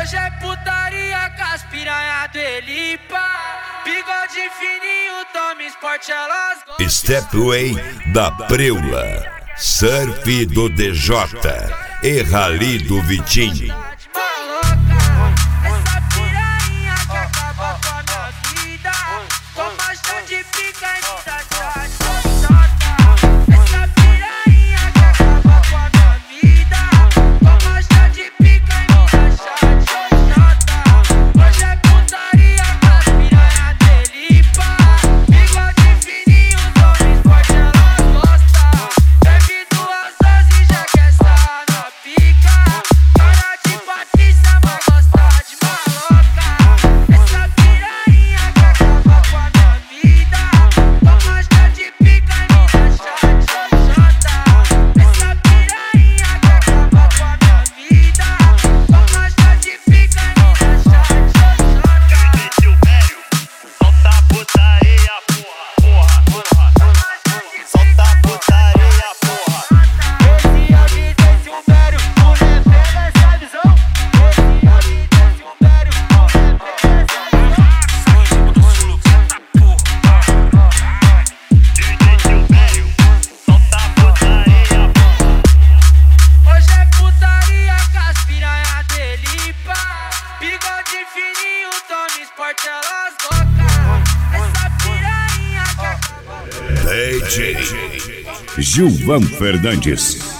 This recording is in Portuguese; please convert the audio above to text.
Hoje é putaria com as piranha do Elipa. Bigode fininho, toma esporte, elas gostam. Stepway da Preula, Surf do DJ e Rally do Vitinho. Essa piranha que acaba com a minha vida, com marcha de pica e me dá tchá. Essa piranha que acaba com a minha vida, com marcha de pica e me dá tchá. Hoje é putaria com as piranha do Elipa. Bigode fininho, toma esporte, elas gostam. Bebe 2 doses e já quer sarrar na pica. Cara de Patrícia, mas gosta de maloca. Essa piranha que acaba com a minha vida, com marcha de pica e me dá chata. Essa piranha que acaba com a minha vida, com marcha de pica e me dá chata. Solta a putaria, porra. Solta a putaria, porra. Esse é o DJ Silvério, o refém dessa visão. Esse é o DJ Silvério, o refém dessa visão. DJ Silvério, solta a putaria, porra. Hoje é putaria com as piranha do Elipa. Bigode fininho, toma esporte, elas gostam. Essa piranha que acaba. DJ Gilvan Fernandes.